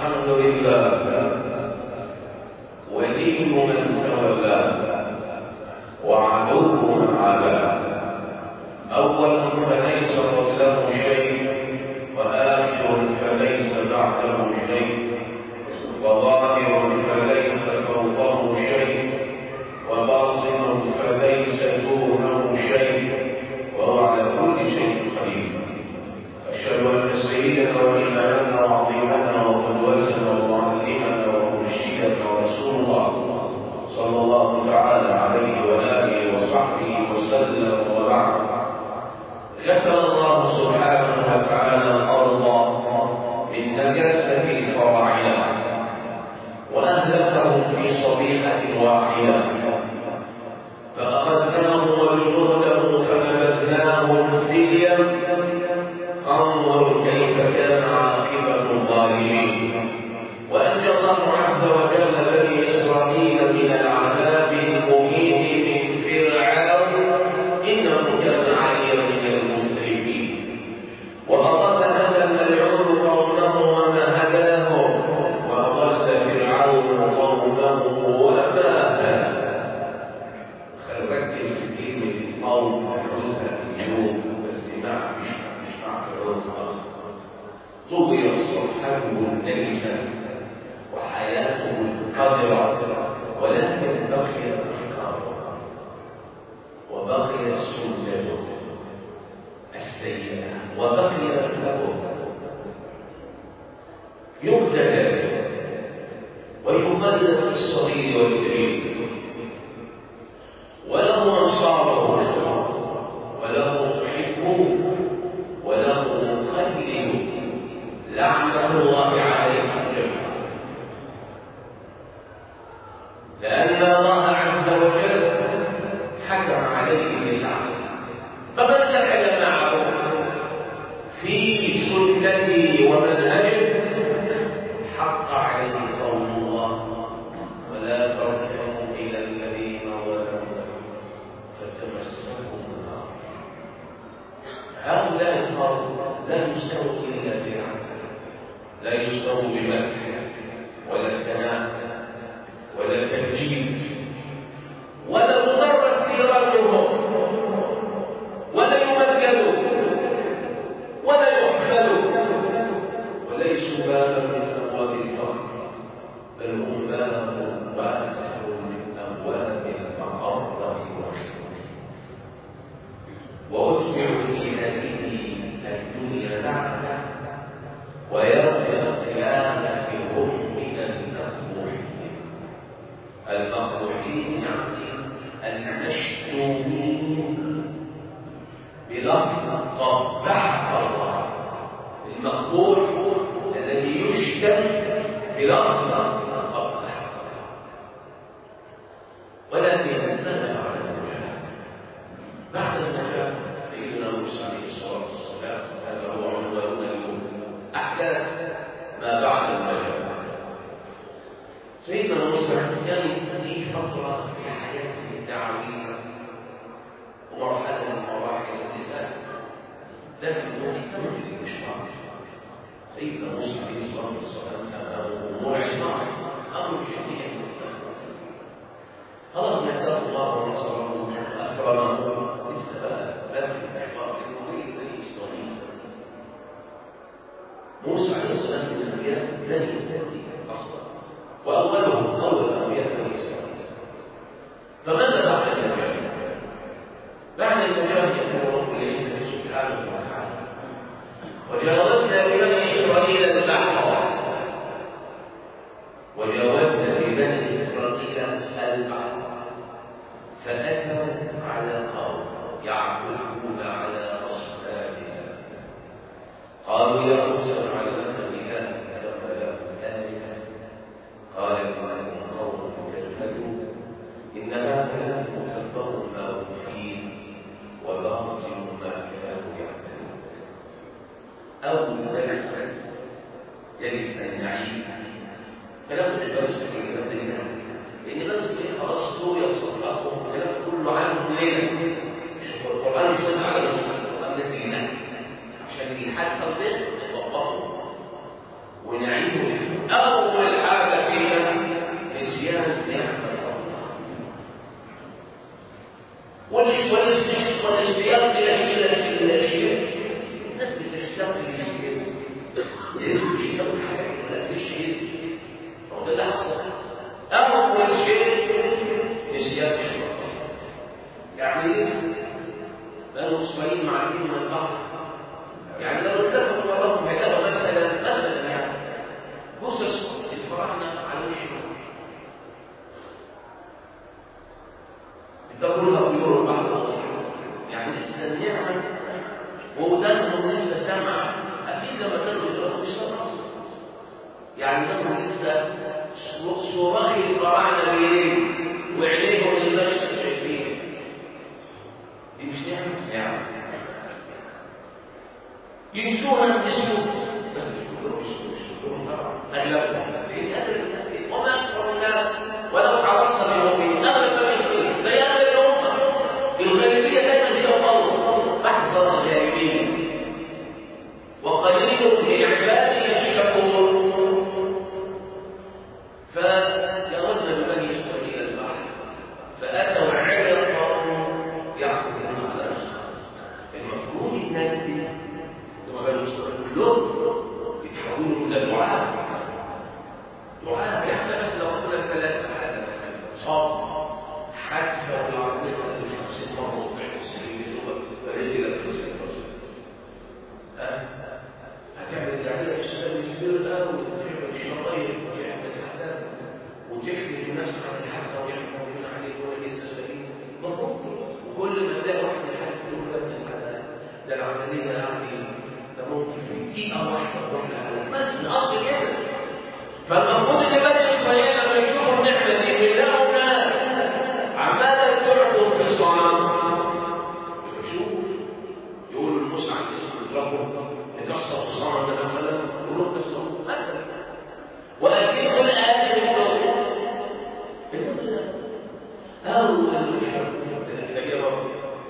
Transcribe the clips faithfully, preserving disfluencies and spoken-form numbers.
الحمد لله ولي من تولاه وعدو من عاداه. أول فليس قبله شيء، وآخر فليس بعده شيء، وظاهر فليس فوقه شيء، وباطن فليس دونه شيء، وهو على كل شيء قدير. أشهد أن سيدنا وإمامنا وعظيمنا وقدوتنا ومعلمنا ومرشدنا رسول الله صلى الله تعالى عليه وآله وصحبه وسلم وبعد. غسل الله سبحانه وتعالى الأرض من نجاسة فراعنها وأهلكهم في صبيحة واحدة، فأخذناه وجنوده فنبذناهم في اليم. انظر كيف كان عاقبة الظالمين. وأنجى الله عز وجل بني إسرائيل من العذاب المهين من فرعون، إنه كان عاليا من المسرفين. وأضل هذا الملعون قومه وما هداهم، وأضل فرعون قومه وما هداهم. خل ركز في كلمة القوم ونعوزها اليوم، بس مع مش مش مع فرعون خلاص. طغي صحته النجسة وحياته القذرة، ولكن بقي أفكاره وبقي سنته السيئة وبقي أخلاقه يقتل ويقلد في الصغير والكبير، وله أنصاره وله محبه وله مقلد لعنة الله عليهم جميعا، لأن الله عز وجل حكم عليه باللعنة. فمن دخل معه في سنته ومنهجه حق عليه قول الله: ولا تركنوا إلى الذين ظلموا فتمسكوا النار. هؤلاء القوم لا يستووا إلا بلعنة، لا يستووا بمدح ولا ثناء ولا تمجيد ولا مجرد سيرتهم، ولا يمجدوا ولا يحملوا، وليسوا بابا من أبواب الفقر، بل هم باب واسع من أبواب المعرة والخير. وأتبعوا في هذه الدنيا لعنة، ويوم القيامة هم من المقبوحين. المقبوحين يعني المشتومين بلفظ قبحك الله. المقبوح الذي يشتم بلفظ قبحك الله. ولكن ماذا بعد النجاة؟ بعد النجاة سيدنا موسى عليه الصلاة والسلام، هذا هو عنواننا اليوم، أحداث ما بعد النجاة. سيدنا موسى كان في فترة في حياته الدعوية ومرحلة من مراحل الرسالة، لكن هو كان في الإشراك. سيدنا موسى عليه الصلاة والسلام كان موعظة أمر جديد، خلاص نهداه الله ونصره وأكرمه، لسه بقى لكن الإشراك المريد بني إسرائيل. موسى عليه السلام من الأنبياء بني إسرائيل أصلا، وأولهم أول أنبياء بني إسرائيل. فماذا بعد النجاة؟ بعد النجاة يقول رب العزة سبحانه وتعالى: وجاوزنا ببني إسرائيل البحر وجاوزنا ببني إسرائيل البحر فأتوا على قوم يعبدون على أصنامهم قالوا يا موسى اجعل لنا إلها كما له آلهة قال إنكم قوم تجهلون إن هؤلاء متبر ما هم فيه وباطل ما كانوا يعملون. أول درس يجب أن نعيد كلام الدرس في كتابنا، لأن درس خلاص دول يصرفهم الكلام كله عنهم ليلة. شوف القرآن مش نازل على المسلم، القرآن نازل لنا عشان يحصل ده نطبقه ونعيده. والاستشهاد والاشتياق الى شيء الناس بتشتاق لشيء يشتاق حاجه لشيء هو ده اللي حصل. اول شيء نسيان يعني بنو اسماعيل معدين من البحر، يعني لو اتفقوا وراهم هيلاقوا مثلا مثلا يعني جثث الفراعنه على وشهم يدوروا طيور البحر، يعني لسه النعمه وودانهم لسه سامعه، اكيد لما كانوا يضربوا بيصرخوا، يعني لهم لسه صراخ الفراعنه بيرن وعينيهم المشهد شايفين. دي مش نعمه؟ نعمه ينسوها النسوة بس مش كلهم مش كلهم طبعا اغلبهم، لان اغلب الناس ايه؟ وما اكثر الناس ولو حرصت بمؤمنين اغلب ما بيشتغل زي اغلب الامه. الغالبيه دايما هي القوم، فاحذر الغالبين وقليل من عبادي الشكور. فجاوزنا ببني اسرائيل البحر فاتوا على قوم يعبدون على اشخاص. المفروض الناس دي كلهم يتحولوا الى دعاء دعاء يعني بس لو قلنا ثلاثه حاجه مثلا صوت حادثه والعربيه اللي في خمسين مره وبعد السنين ورجل القصه ها هتعمل دعايه الشباب الكبير ده وتعمل شرايط وتعمل احداث وتحكي لنفسك عن الحادثه ويحكي عليك ولا لسه سليم مفروض. وكل ما تلاقي واحد من الحادث يقول لك ده العمليه يعني ممكن في دقيقة واحدة واحدة على بس الأصل كده. فالمفروض إن بني إسرائيل لما يشوفوا النعمة دي ويلاقوا ناس عمالة تعبد في الصنم يشوف يقولوا لموسى عن اسم يضربوا يكسروا الصنم ده مثلا يقولوا كسروا مثلا وأكيد كل آيات يقولوا إنما أول مشهد الفجر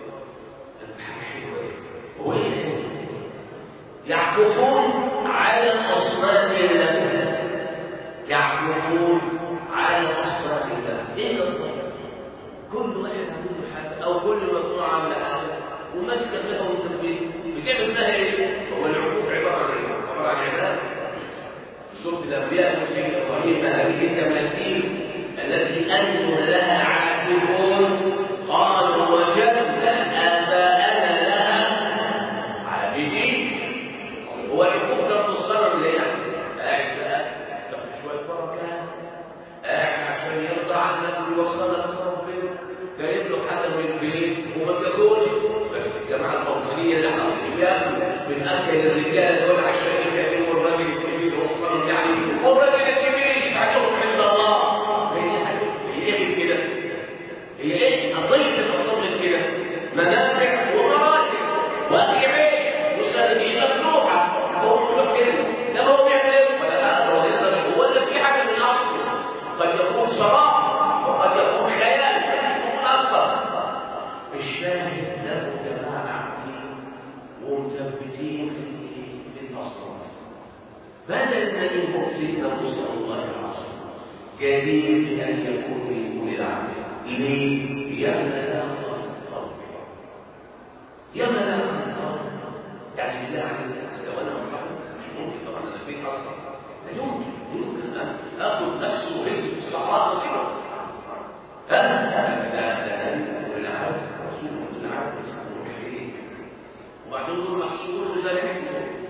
هو إيه؟ يعكفون على أصنام الله، يعكفون على أصنام الله. إيه ده؟ كل واحد عنده حاجة أو كل مجموعة عاملة حاجة وماسكة لها وتنفيذ بتعمل لها إيه؟ هو العكوف عبارة عن إيه؟ عبارة عن عبادة. سورة الأنبياء المسلمين إبراهيم هذه التماثيل التي أنتم لها عاكفون قالوا وجدنا آباءنا لها عابدين. هو العقوق ده الصنم ليه يعني؟ قاعد بقى تاخد شويه بركه، قاعد عشان يرضى عنك ويوصلك لربنا، جايب له حاجه من البيت وما بياكلش، بس الجماعه الفلسطينيه اللي حاطين بياكلوا من اكل الرجاله دول عشان يكلموا الراجل الكبير والصنم يعني، والراجل الكبير يبعتهم عند الله. هي حاجه هي ايه كده؟ هي ايه؟ قضيه الاصنام كده منافع ومراتب واكل عيش وسندين مفتوحه. هو مفكر ده هو بيعمل ايه ولا لا؟ هو يقدر هو اللي في حاجه من اصله قد يكون صراحه وقد يكون خيال وقد يكون اكبر. الشاهد له جماعه عاملين ومثبتين في في الاصل بدل ما يكون سيدنا موسى الله العظيم جدير ان يكون من اولي العزم. ليه؟ يا ملاك القوم يا ملاك القوم يعني بالله عليك لو انا مش ممكن طبعا انا فين اصلا لا يمكن يمكن ان اخذ نفسي وهيك في الصحراء بسيطه ها لا لا لا العز رسول العز وحيك وبعدين دول محشور وزارعين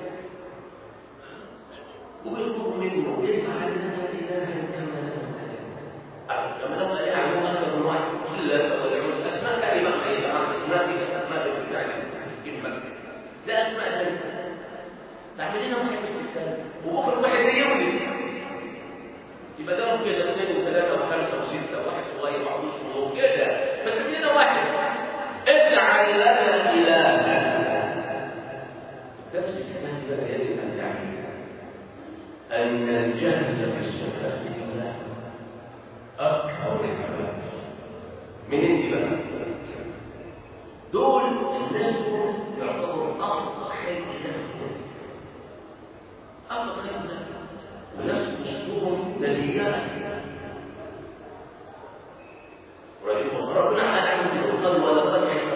ويطلب منه اجعل لنا الها كما لنا اله كما لنا اله يعني اكثر من واحد كل الاسماء تعريفا اي اسماء دي اسماء بالفعل كلمه ده اسماء ثالثه تعمل لنا واحد استثناء وبكره واحد يولي يبقى ده ممكن يبقى اثنين وثلاثه وخمسه وسته واحد صغير وعروس ونص كده بس لنا واحد اجعل لنا الها. درس الكلام بقى يجب ان يعلم ان الجهل بالصفات الله اكبر الكبائر. من انت بقى دول الناس دول يعتبروا افضل خير الله افضل خير الله وناس اسلوبهم نبيان ربنا على عبد القلب ولقد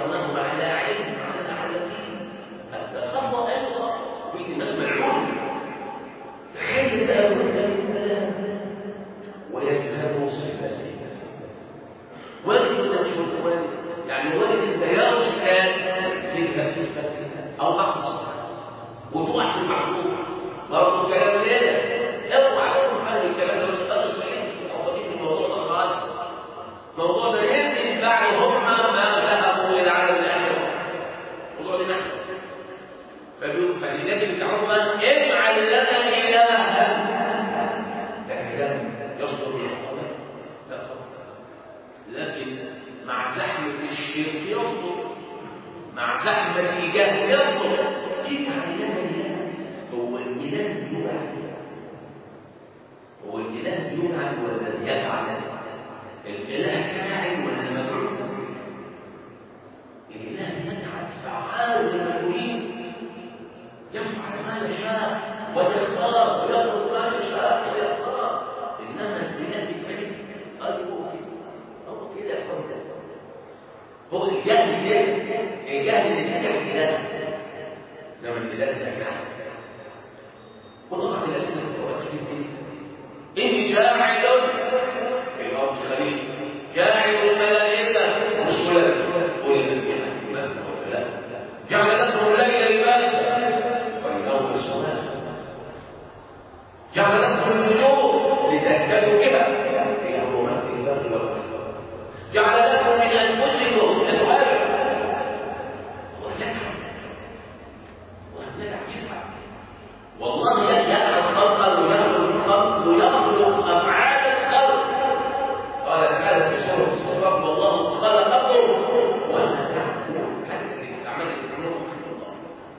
كلام يصدر من الحكماء؟ لا طبعا. لكن مع زحمة الشرك يصدر، مع زحمة الجهل يصدر. اجعل لنا إله. هو الإله يجعل، هو الإله يجعل ولا يفعل؟ الإله فاعل ولا مفعول؟ الإله يفعل، فعال لما يريد، يفعل ما يشاء ويختار ويخلق ما يشاء ويختار. إنما الإله يفعل قال هو هو كده يا هو الجاهل كده، الجاهل اللي نجح إله، إنما الإله نجح. وطبعا الأدلة متواترة. إني جاعل في الأرض خليفة، جاعل الملائكة رسلا أولي الأجنحة مثنى وثلاث، جعل لكم الليل لباسا والنوم سباتا، جعل لكم النجوم لتهتدوا بها في ظلمات البر والبحر، جعل لكم من أنفسكم أزواجا. ويفعل ويفعل يفعل والله يجعل الخلق ويخلق الخلق ويخلق أفعال الخلق. قال تعالى في سورة الصفات والله خلقكم وما تعملون، حتى اللي بتعملوا تعملوا خلق الله.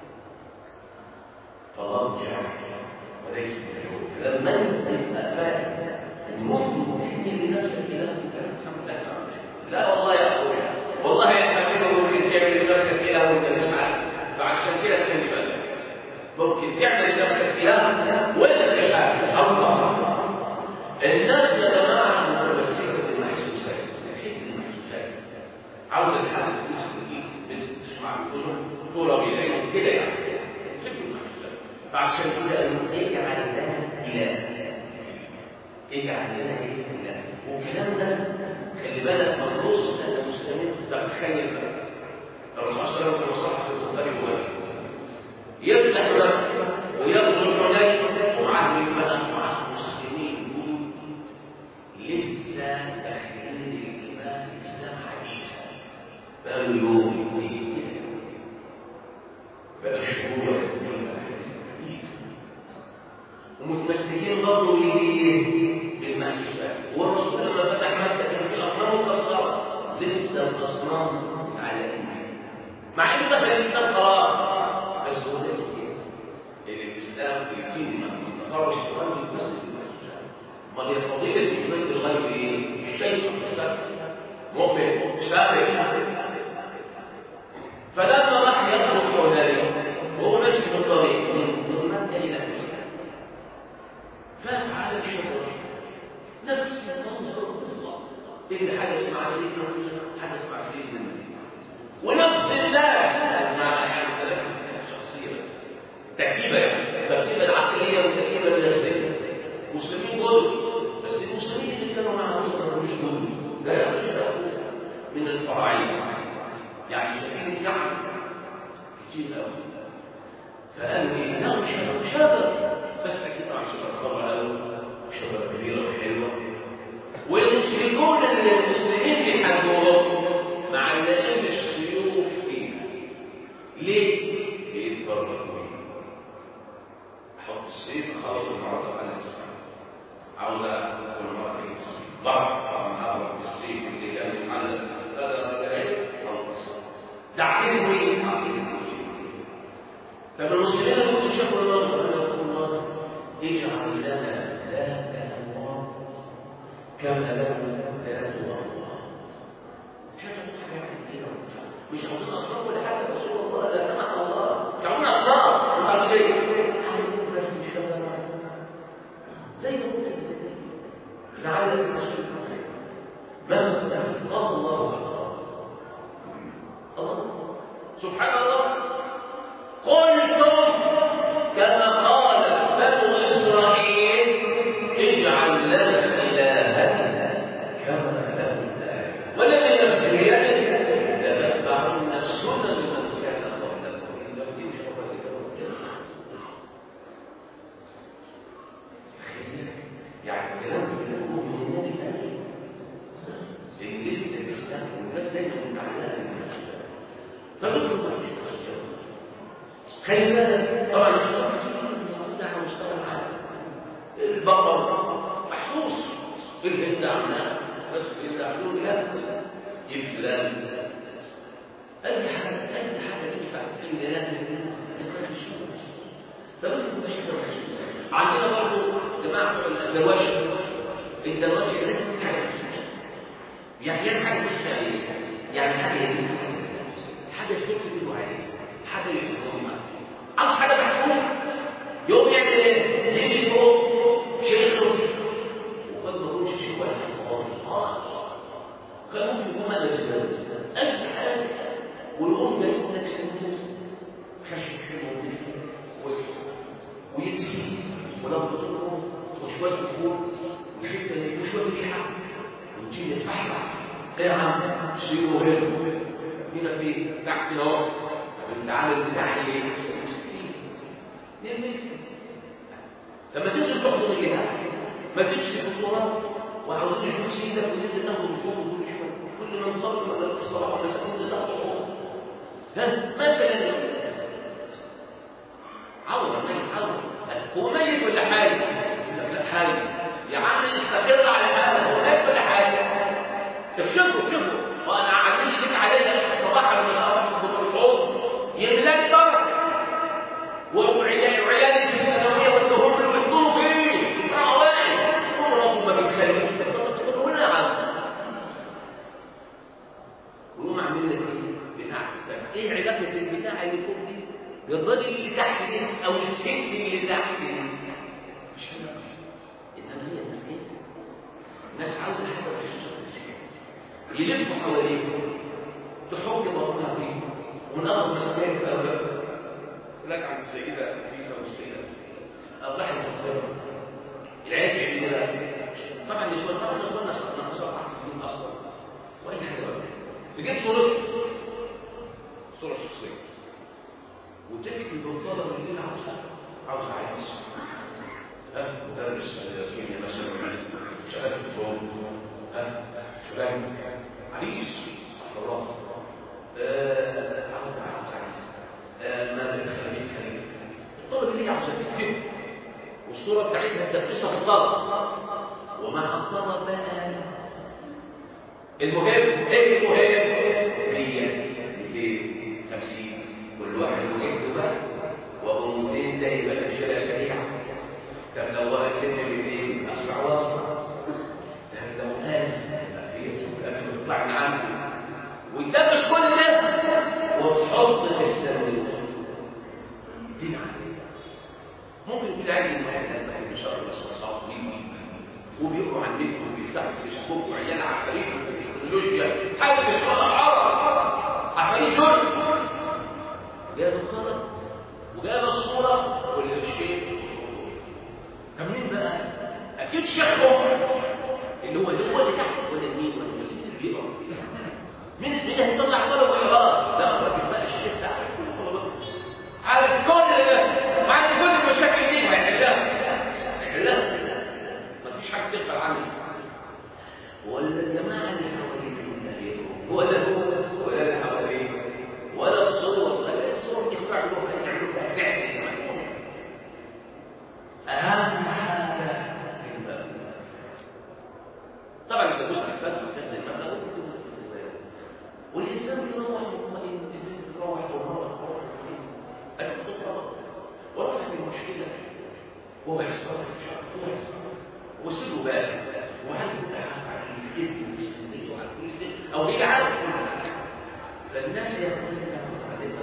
فالله جعل وليس مجهول. لما يبقى فاهم ان ممكن تحمل لنفسك اله الحمد لله. لا والله يا اخويا، والله يحمله ممكن تعمل لنفسك اله وانت مش عارف، فعشان كده تخلي بالك. ممكن تعمل لنفسك اله وانت مش عارف اصلا. النفس يا جماعه متمسكه بالمحسوسات، تحب المحسوسات، عاوز الحاجه تمسك الايد، تسمع الاذن، ترى بالعين كده، يعني تحب المحسوسات. فعشان كده قالوا اجعل لنا اله، اجعل لنا اله. والكلام ده خلي بالك مخلوص لان المسلمين. لا تخيل الرسول صلى الله عليه وسلم في البخاري وغيره يفتح لك ويغزو حنين ومعاه بقى معاه مسلمين لسه داخلين الايمان الاسلام حديثا، بقالوا يوم يومين كده، بقى شهور ولا سنين حديثا، ومتمسكين برضه بالمحسوسات. والرسول لما فتح مكه كان في الاصنام مكسره، لسه الاصنام على ايمان، مع انه دخل الاسلام خلاص. بس هو ليس كده، الاسلام في الدين ما استقرش في قلب المسلم بالمحسوسات. امال هي فضيله ايمان الغيب ايه؟ شيء مؤمن سابق. فلما راح يخرج حنين وهو ماشي في الطريق من مكه الى مكه، فات على الشجره نفس المنظر بالظبط اللي حدث مع سيدنا حدث مع سيدنا ونفس الناس مع يعني شخصيه بس تركيبه، يعني تركيبه العقليه والتركيبه النفسيه. مسلمين جدد، بس المسلمين اللي كانوا معهم مش جدد، لا يعرفون من الفراعين، يعني شايفين النعم كتير قوي. فقالوا ايه؟ لا مش شجر، بس اكيد طبعا شجر خضراء قوي، شجره كبيره وحلوه. والمشركون المسلمين بيحاربوهم مع النائم السيوف فيها. ليه؟ بيتبرروا احط السيف خلاص المرضى على السلام، عاوز اخذ المرضى ضرب اضرب بالسيف اللي كان يتعلق هذا رجعين انتصر. تعليم ايه؟ طب المسلمين اللي كنتوا شافوا الله رسول الله اجعل لنا ذات انوار كما لهم ذات انوار. حاجات كثيره مش عاوزين اصنام ولا حاجه، رسول الله لا سمح الله مش عاوزين اصنام وقالوا ليه؟ بس مش شغال زي ما قلت لعل الرسول مثلا قال الله الله سبحان الله قلتم كما قال بنو اسرائيل اجعل لنا الها كما لهم اله ولم نفس بيده لتتبعن السنن من كان قبلكم ان لم تشركوا يعني كلام بيقولوه من النبي الامين ان لسه الاسلام والناس دايما متعلقه بالمسلمين فبيطلب واحد خلي بالك طبعا الشرع على مستوى العالم. البقر محسوس عنها بس يدخلون لا يفلان اي حاجه اي حاجه تدفع سن لا طب مش عندنا برضه جماعه الدواشه الدواشه لازم حاجه يعني ايه حاجه تشتغل ايه يعني حاجه ايه حاجه تكتب عليها حاجه يفهمها عاوز حاجه محفوظه يوم يعمل ايه يجي فوق شيخ وقد ما يقولش شيء واحد خالص كان ممكن يكون هذا الزمان ألف حاجة والأم جايب لك سنس خشب حلو ويكسي ولو بطلقه وشوية فوق وحتة وشوية ريحة وتجي يتفحفح قاعد شيله هنا هنا في تحت اهو التعامل بتاعي ايه؟ نلمسها لما تنزل تحضر الجهاز ما تمشي في الصورة وعاوزين نشوف سيدك وننزل ناخد الفوق كل شويه كل ما نصلي ولا في الصلاه ولا ننزل ناخد الفوق ها مثلا عوره ميت عوره هو ميت ولا حي؟ لا حي يا عم استقر على حالك هو ميت ولا حي؟ طب شوفوا شوفوا وانا عامل لك عليا صباحا ومساء في الحوض يملاك بركه وعيال وعيالي في الثانويه والدهور اللي بيحطوا فيه يطلعوا واعي عمرهم ما بيخلوش ولا عم ويقوم عامل لك ايه بتاع ايه علاقه البتاع اللي فوق دي بالراجل اللي تحت دي او الست اللي تحت دي مش علاقه انما هي مسكين ناس عاوزه حاجه في يلفوا حواليه تحك بطنها فيه ونقض مسكين في أولاده لك عن السيدة عيسى والسيدة أطلع المختار العيال يعملوا طبعا نسوان طبعا نسوان نصر نصر عن أصلا وأي حاجة بقى تجيب صورة صورة شخصية وتجد البنطالة من الليل عاوزة عاوزة عريس ها مدرس كيمياء مثلا شغال في الفرن ها شغال عريس الله عاوزة عاوزة عريس ما بتخليش خليفة الطلب اللي عاوزة تكتب والصورة بتاعتها تدقسها في الطلب ومع الطلب بقى المهم ايه المهم مية ميتين خمسين كل واحد يجيب بقى وابو ميتين ده يبقى مشكلة سريعة طب لو واحد كلمة ميتين اسرع واسطة طب لو ألف هي تشوف الأمل وتطلع من عنده ويدبس كل ده وتحط في السندوتش دي عليه ممكن يكون عادي المهندس ان شاء الله بس صعب وبيقروا عن النت وبيفتحوا فيسبوك وعيال عفاريت في التكنولوجيا حاجه مش عرب عفاريت دول جاب الطلب وجاب الصوره والشيء كمين بقى اكيد شيخهم اللي هو اللي هو اللي تحت ولا مين ولا مين اللي بيقرا مين مين هيطلع طلب ولا اه لا الراجل بقى الشيخ ده عارف كل ده عارف كل المشاكل دي هيحلها هيحلها مفيش حاجه تغفل عنه ولا الجماعه اللي حواليه هو ده هو ولا اللي حواليه ولا الصور ولا الصور يفعلوا فيها يعملوا فيها فعل اهم حاجه الباب طبعا اذا جزء الفتح كان المبلغ والانسان بيروح مطمئن البنت تروح ومره أن تطلق ورفع المشكلة وما يصرفش وسيبه بقى وهل انت عارف في ابنه في وعلى كل ده او هي عارف كل حاجه فالناس ياخذون منها عليها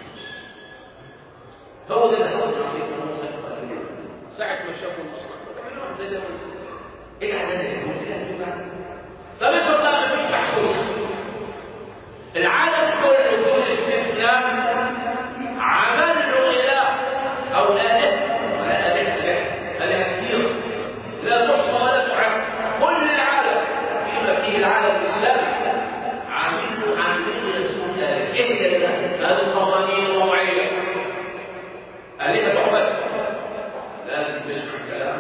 هو ده اللي حصل مع سيدنا موسى ساعه ما شافوا المصنع زي ده ايه العدد اللي طب انت بقى مفيش محسوس العالم كله بدون استثناء عمل له إله أو آلهة ولا آلهة آلهة كثيرة لا تحصى ولا تعد كل العالم بما فيه العالم الإسلامي عامل له عامل له رسول الله إيه هي الآلهة؟ هذه القوانين الوضعية آلهة تعبد لازم تسمع الكلام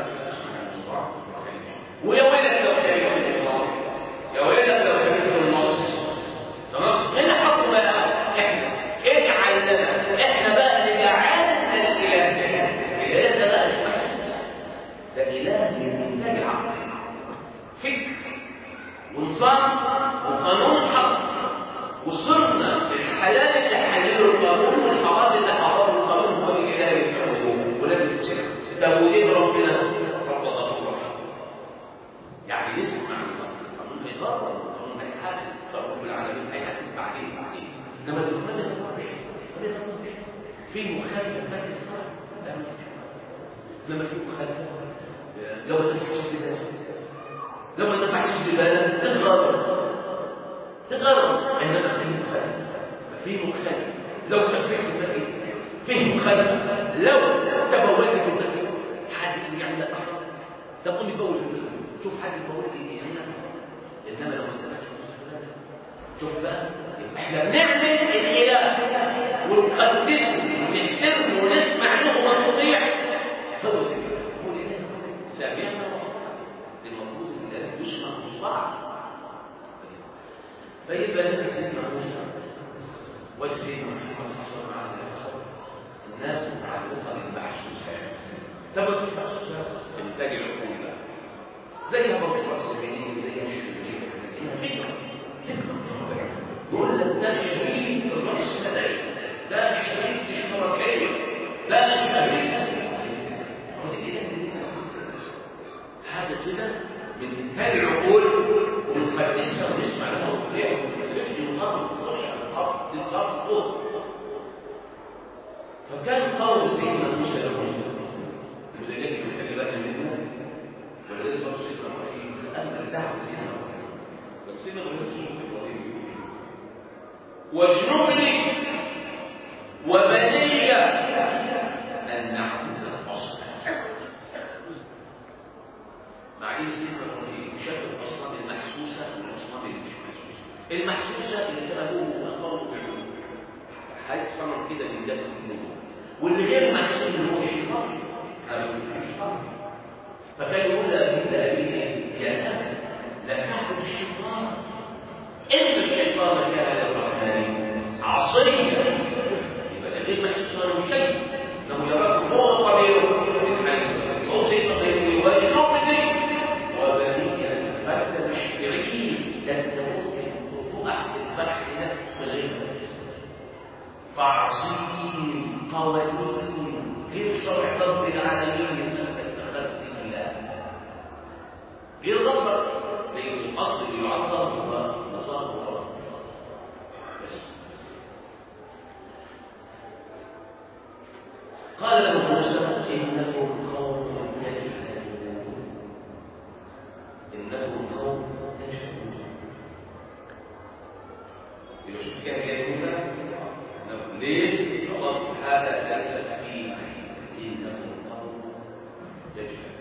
ويا ويلك لو كلمة الله يا ويلك لو كلمة النص النص هنا حطوا بقى احنا اجعل لنا احنا بقى اللي جعلنا الاله الاله ده بقى مش محسوس ده اله من انتاج العقل فكر ونظام وقانون حق، وصرنا للحلال اللي حلله القانون والحرام اللي حرمه القانون هو الإله يتعبدوه ولازم تسمع. طب وليه ربنا رب غفور رحيم؟ يعني نسمع القانون هيغرر، القانون هيحاسب، رب العالمين هيحاسب بعدين بعدين. انما القانون ما يغررش، في مخالفه ما تسمع، لا ما فيش مخالفه. لما في مخالفه لو ما تدفعش الزباله لو ما دفعتش الزباله تتغرر تتغرر. عندما في مخالفه في مخالفه لو تفريق في المسجد فيه مخالفه، لو تبولت في المسجد حد يعمل لك احسن، طب قوم يبول في المسجد شوف حد يبول ايه يعمل لك. انما لو ما دفعتش الزباله شوف بقى احنا بنعمل الاله ونقدسه ونحترمه ونسمع له ونطيع. هو هو الاله سامعنا المفروض ان الناس يسمع مصباح. فيبقى لنا سيدنا موسى ولسيدنا محمد صلى الله عليه وسلم الناس متعلقه بالمحسوسات. طب المحسوسات انتاج العقول بقى زي ما بقول الصغيرين زي الشرير فكره فكره يقول لك ده شريك الرأس ملايين، ده شريك اشتراكيه، ده شريك حاجه كده من انتاج العقول ونقدسها ونسمع لها ونطيعها ونخش ونقرب ونخش على الارض للارض فوق. فكان قول سيدنا موسى له ولذلك بيخلي بالك منه، ولذلك برضه سيدنا ابراهيم امر دعوه سيدنا ابراهيم سيدنا ابراهيم واجنبني وبني ان نعبد الاصنام. مع ان سيدنا ابراهيم شاف الاصنام المحسوسه والاصنام اللي مش محسوسه. المحسوسه اللي كان ابوه اخباره بعلوم حاجه صنم كده من دم النبوه، واللي غير محسوس اللي هو الشيطان هذا الشيطان. فكان يقول لابيه يا ابت لا تعبد الشيطان ان الشيطان كان للرحمن عصيا. يبقى غير محسوس له شيء انه يراكم هو قبيله من حيث هو سيدنا ابراهيم واجنبني وبني الفرد مشكرين لن تموت تقع الفرح نفس غير فعصيم قوانين غير شرع رب العالمين انك اتخذت اله غير ربك، لان الاصل اللي يعظم هو نظام الله. بس قال له موسى انكم قوم تجهلون انكم قوم تجهلون. يبقى شوف كده جاي هنا ليه؟ الله هذا ليس فيه انكم قوم تجهلون.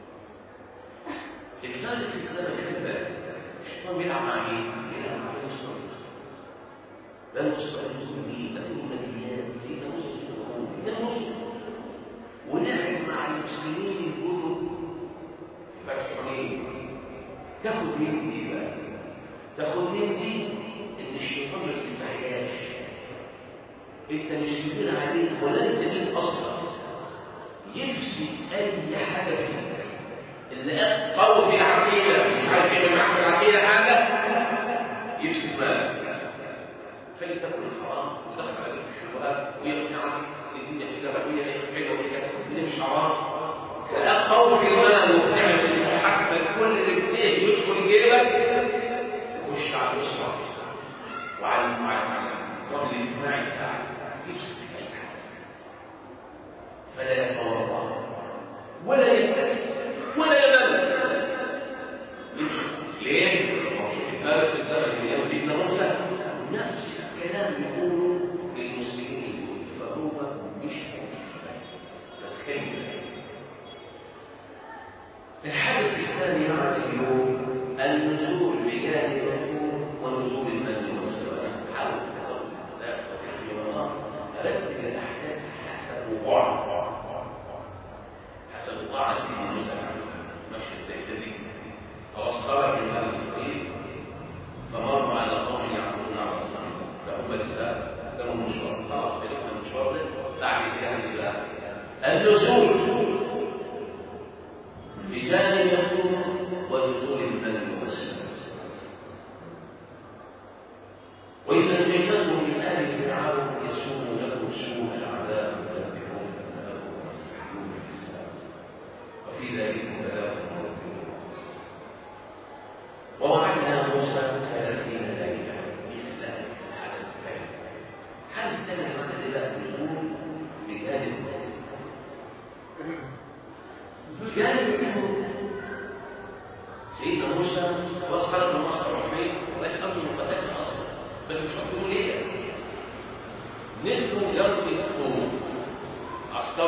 الفارق في السنه الكذبه الشيطان بيلعب مع مين؟ بيلعب مع بني اسرائيل. بني اسرائيل مين؟ ده فيهم مدينات سيدنا موسى سيدنا موسى ولعب مع المسلمين الجدد في فتح حنين. تاخد من دي بقى تاخد من دي ان الشيطان ما يستحياش، انت مش كبير عليه ولا انت مين اصلا يفسد اي حاجه فيك. اللي قوي في العقيده مش عارف ايه معاه في العقيده حاجه يفسد مالك، تخلي تاكل الحرام وتدخل عليك الشبهات ويقنعك الدنيا كده وهي حلوه كده الدنيا مش حرام. لا قوي في المال وبتعمل المحبه كل اللي فيه يدخل جيبك يخش على الاسره وعلى النظام الاجتماعي بتاعك يفسد اي حاجه. فلا يتورط ولا يبتسم ولا يبلغ. ليه؟ الفارق في الزمن اللي هو سيدنا موسى نفس الكلام يقوله للمسلمين فهو مش فتخيل. الحدث الثاني بعد اليوم النزول بجانب الطور ونزول المن والسلوى. حاول لا تخفي الله رتب الاحداث حسب وقوعها حسب وقوعها سيدنا موسى ماشي التهديد خلاص خرج من هذا الطريق فمروا على قوم يعبدون على اصنام فهم لسه كانوا مشوار خلاص عرفنا المشوار ده بعد كده هنبقى النزول بجانب الطور ونزول المن والسلوى.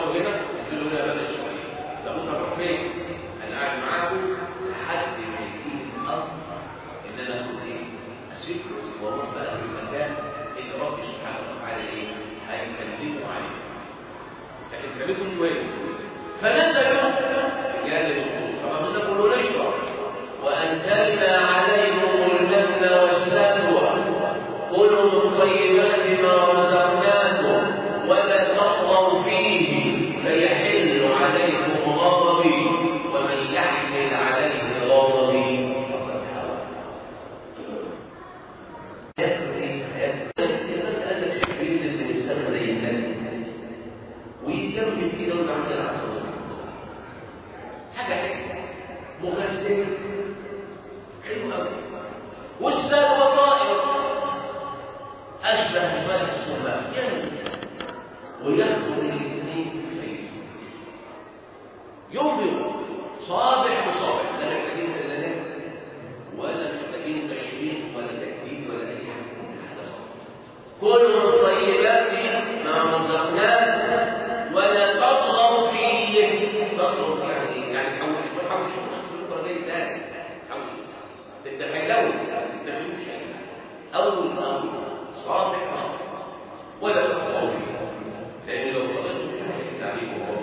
تقعدوا هنا تنزلوا هنا بدل شويه. طب انت هتروح فين؟ انا قاعد معاكم لحد ما يجيلي الامر ان انا اخد ايه؟ اسيبكم واروح بقى في المكان اللي ربي سبحانه وتعالى ايه؟ هيكلموا عليه. لكن كلامكم مهم. فنزلوا رجال الوضوء فما تقولوا نشرب وانزلنا عليهم المن والسلوى كلوا من طيبات ما رزقناكم ولا تطغوا فيه فيحل عليكم غضبي ومن يحمل عليه غضبي فقد هوى. ياكل ايه؟ ياكل قال لك شكرين من السماء زي النبي ويتكلم كده ويبقى عندنا عسل حاجه حلوه مغذيه حلوه قوي. والسلوى طائر أشبه بفرق السماء ينزل ويخطب الاثنين في يوم يوم صابح بصابح لا محتاجين إعلانات ولا محتاجين تشريح ولا تكتيك ولا أي حاجة. كل من طيبات ما رزقناه ولا تطغوا فيه. تطغوا يعني يعني تحوش ما تحوش الفكرة دي ثاني تحوش تتخيلوا تتخيلوا شيء أول أول صافح ولا تطغوا فيه لأن لو طغيتوا فيه التعليم هو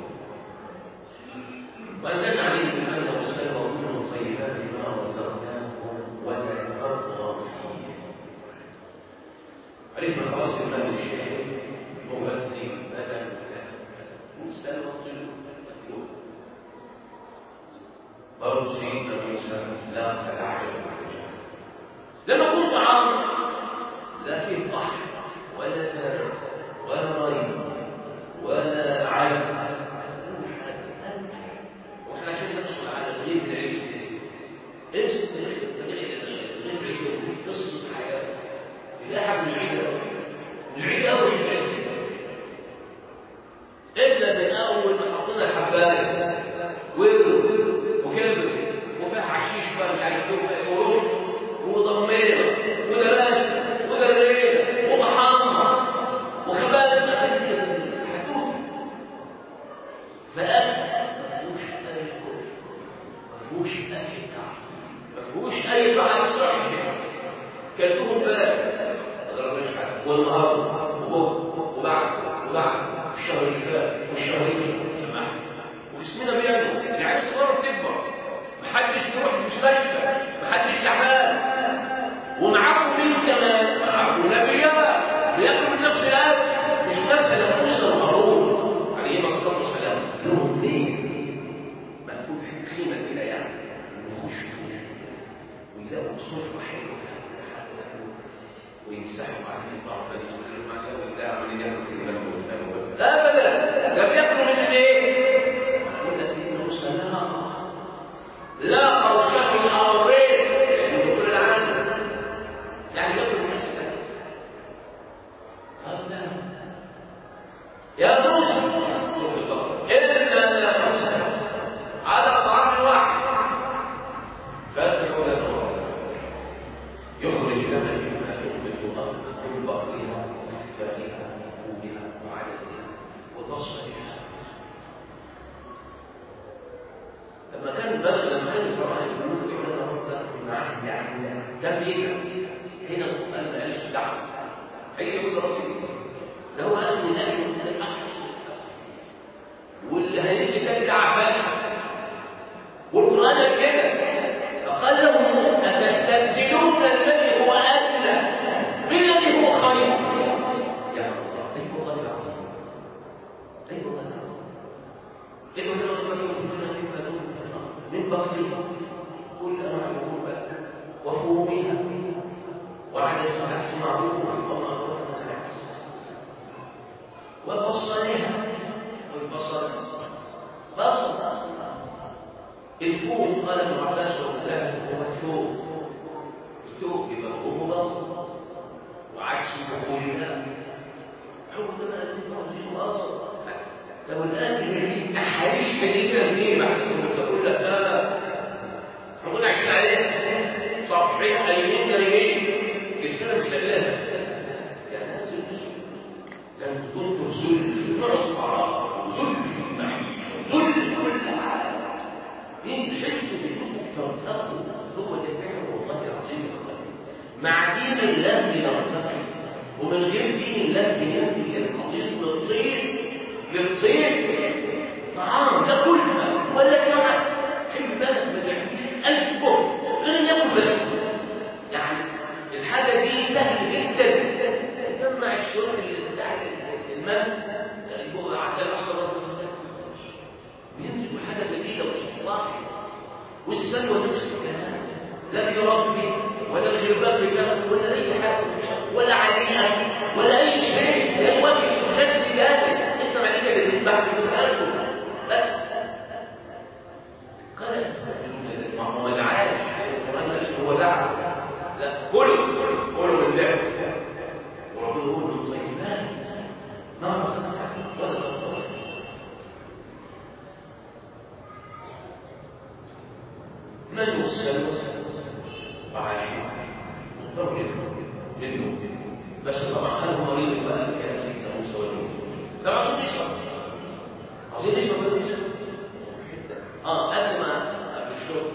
وأنزلنا عليهم المن والسلوى وكلوا طيبات ما رزقناكم ولا تطغوا فيه. عرفنا خلاص المن والشيء مغذي بدل والسلوى طلوع برضه سيدنا موسى لا تتعجب لما كنت عام لا فيه طحن ولا زرع ولا ري ولا عزم واحنا عشان ندخل على الغيب العيش اسم الغيب العيش في قصه حياه لا حد يعيد يعيد اول يعيد الا من اول ما حطينا حبايه ورد وكبر وفيها حشيش بقى مش عارف ايه ورش وضميره ودراسه ودريه وطحنه وخبازنا حدود فأكل ما فيهوش أي تعب ما فيهوش أي تعب صحيح كلتهم بارد والنهار وبكره وبعد وبعد الشهر اللي فات والشهرين وجسمنا بينمو العيال الصغيره بتكبر محدش بيروح المستشفى محدش تعبان ومعاكم مين كمان؟ معاكم نبيات بياكلوا من نفس الاكل مش مثلا موسى وهارون عليهما الصلاه والسلام لهم ليه؟ مقفول في خيمه كده يعني ويخشوا ويلاقوا صفه حلوه ويمسحوا عليه بعض يسلموا عليه ويلاقوا عمالين ياكلوا في المال ويسلموا بس ابدا ده بياكلوا من ايه؟ قلنا سيدنا موسى لا لا قوشة الأمرين لأنه كل العالم يعني يأكل من نفسه. طب لا يا موسى إنا لا نصبر على طعام واحد فادعوا لنا يخرج لنا مما تنبت الأرض من بقرها وكفارها وفومها وعدسها وبصرها. لما كان بقى لما كان الفرعون يقول إحنا ربنا معاه يعني كان بيجري هنا القرآن ما قالش دعوة هي يقول ربي لو قال من أهل من الأحرص واللي هيجي كان تعبان والقرآن كده فقال لهم أتستبدلون الذي هو أدنى بالذي هو خير. يا الله أي والله العظيم أي والله العظيم إنه لما تقولون من بقرها كل أنواع وفومها وعدسها معروفة وما أدراك العدس وبصرها والبصر بصر الفوم قال ابن عباس وكلاه هو الثوم الثوم يبقى هو بصر وعكس فومها هو ده بقى اللي هو لو الآن دي أحاديث كثيرة منين محسوبة تقول لك لا نقول عشان عليها صفحين أيمين نايمين جسمنا مش لاقيها يا ناس لم تكن ترسل نقعد الله نرتقي، ومن غير دين الله بننزل الخليط للطين للطين طعام ده كله ولا جمع حلو بالك ما تعملش ألف كفر غير ان ياكل بس. يعني الحاجه دي سهل جدا تجمع الشرب اللي بتاع الماء يبقى عسل اصفر ينزل حاجه جديده وصلاحي والسلوى نفس الكلام، لا بربي ولا الغربان بتاعه ولا اي حاجه ولا عليها ولا اي شيء، ده وجه خد جاهز انت عليك اللي بتذبح في قلبك بس. قال ما هو العالم القران هو دعوه، لا كل كل من ده وربنا يقول من طيبات ما رزقناكم ولا تظلموا. من السلوى وعاشوا مضطر منه، بس طبعا خلوا مريض بقى كان سيدنا موسى والنبي ده عاوزين نشرب عاوزين نشرب ولا اه قد ما قبل الشرب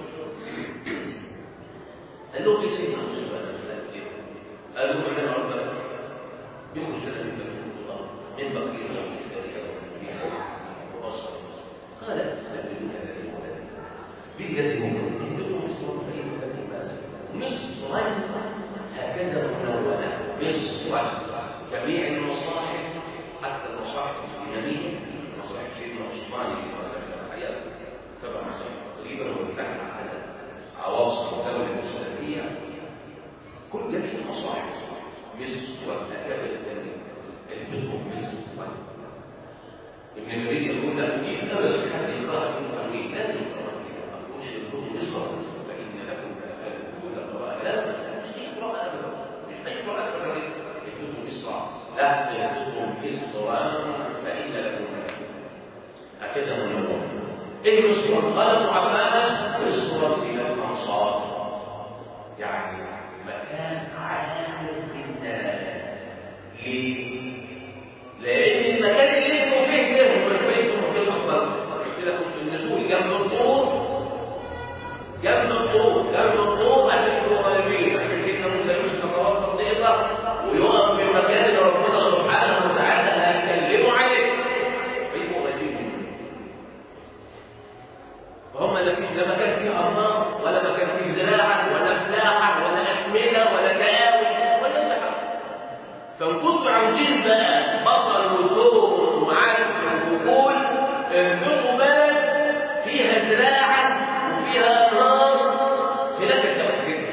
قال له في سيدنا موسى قالوا احنا ربنا يخرج لنا من بكر من بقيه وبصر قال استبدلون الذي بالذي ممكن مصر هكذا منونة، مصر جميع المصاحف حتى المصاحف اليمنية مصاحف سيدنا عثمان في مصاحف الحياة سبع مصاحف تقريبا وزعها على عواصم الدولة الإسلامية كل جميع المصاحف مصر وهكذا البدء مصر. ابن المريد يقول له إذ أبدا حد يقرأ من ترويج لازم يقرأ ما يقولش البدء مصر فإن لكم أسئلة كل قراءة لا مش أي قراءة أبدا مش أي قراءة أبدا البدء مصر لا البدء مصر فإن لكم هكذا من الله. إيه مصر؟ قال ابن عباس مصر في الأنصار يعني مكان عام للناس. ليه؟ لأن المكان اللي انتم فيه ده هو بيتكم في المصدر قلت لكم النزول جنب الطور جنب الطور جنب الطور هتبقوا غالبين عشان كده موسى يوسف خطوات بسيطة ويقف في المكان اللي ربنا سبحانه وتعالى هيكلموا عليه بيبقوا غالبين منه. فهم لا لا مكان فيه أنهار ولا مكان فيه زراعة ولا فلاحة ولا أسمدة ولا تآوي ولا أي حاجة. فإن كنتوا عاوزين بقى بصل وثوم وعدس وبقول انبغوا بلد فيها زراعة وفيها أنهار هناك التوحيد.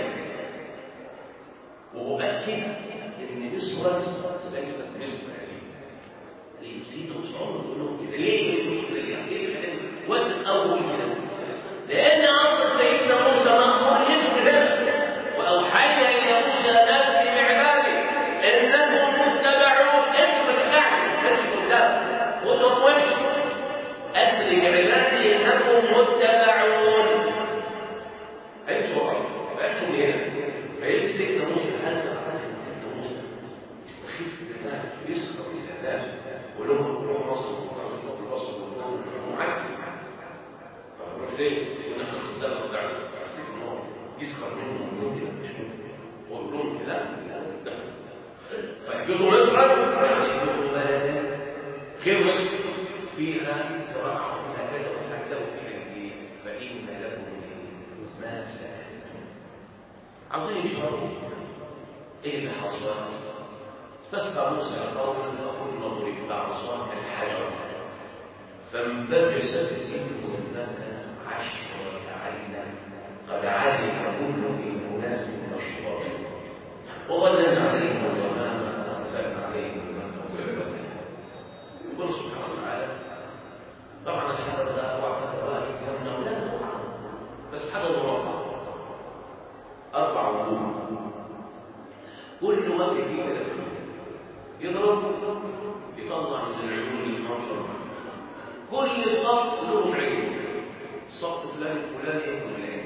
وأؤكد إن مصر ليست مصر ليه سيدنا مصر عمره تقول لهم كده ليه مصر ليه؟ وزن أول كده لأن أصل سيدنا موسى مأمور يدخل ده وأوحينا إلى موسى ناس في عباده إنهم متبعون اسم الأعلى اسم الله وتقومش أسرق عبادي إنهم متبعون أنتوا وقعوا أنتوا هنا فيجب سيدنا موسى هل تعرف سيدنا موسى يستخف بالناس ويسخر بالناس ولهم روح مصر وطريقة الوصل ومعكس فروح ليه؟ ونحن نصدق ودعوه يسخر منهم ويقول مش ويقولون لا لا فيجدوا مصر يعني يجدوا بلدا خير مصر فيها زراعة وفيها كذا وفيها كذا وفيها جديد فإن لكم ما سألتم. عاوزين يشعروا إيه اللي حصل؟ استسقى موسى قوما فقلنا اضرب بعصاك الحجر فانبجست منه اثنتا عشرة عينا قد علم كل أناس مشربهم وظللنا عليهم الغمام وأنزلنا عليهم المن والسلوى. يقول سبحانه وتعالى طبعا الحجر ده أربع فتوات كان أولاده بس حجر مربع أربع وجوه كل وقت فيه ثلاثة يضرب يطلع من العيون المنظر كل صف له عين الصف فلان فلان يكون العين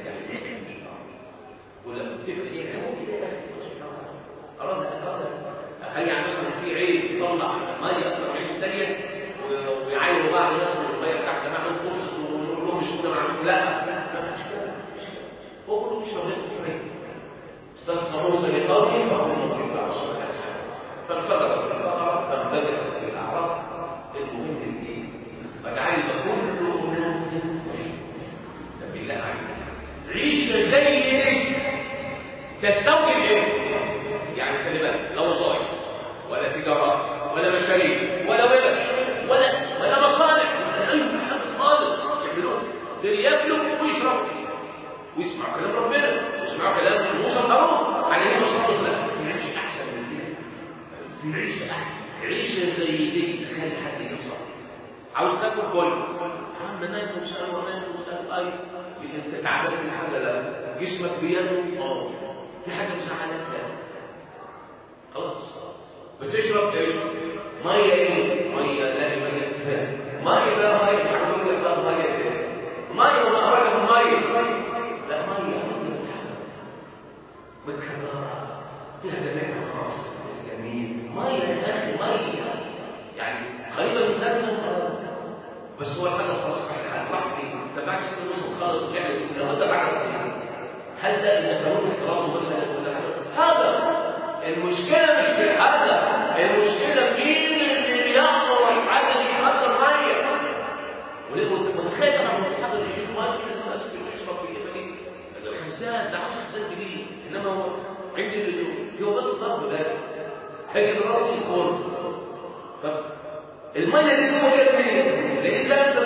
ولا تفرق ايه هو كده اراد اراد هل يعني مثلا في عين يطلع ميه اكثر من العين الثانيه ويعايروا بعض ناس من الميه بتاعت جماعه الخبز ويقولوا لهم مش كده معاهم لا ما فيش كده هو كله بيشرب رزق استسقى موسى لقومه فهم تستوجب ايه؟ يعني خلي بالك، لا وظائف ولا تجارات ولا مشاريع ولا ورش ولا ولا مصانع ولا اي حاجه خالص يعملوها غير ياكلوا ويشربوا ويسمعوا كلام ربنا ويسمعوا كلام موسى وهارون على ان يوصلوا لا نعيش احسن من كده، نعيش احسن، عيشه زي دي تخلي حد يوصل. عاوز تاكل كل عم مات وسال ومات وسال اي انت تعبان من حاجه لا جسمك بيده اه في حاجه مزعلك لا خلاص بتشرب ايش؟ ميه ايه؟ ميه لا ميه ميه لا ميه تعمل لك بقى ميه ايه؟ ميه وما اخرجها ميه لا ميه متكرره فيها دماغ خاص جميل ميه يا اخي ميه يعني قريبه من ذاتها بس هو الحاجه خلاص على واحد ما تبعش النص خالص يعني لو انت بعد هل ده ان تكون احترامه مثلا ولا حاجه هذا المشكله مش في الحاجه المشكله في مين اللي بيأمر الحاجه دي يحضر ميه وليه متخيل انا حاضر يشيل ميه الناس بتشرب في اليمن الخزان ده عشرة آلاف جنيه انما هو عند اللزوم هو بس ضرب بس هيجي ضرب الفرن طب الميه دي هو جايه منين؟ لان ده انت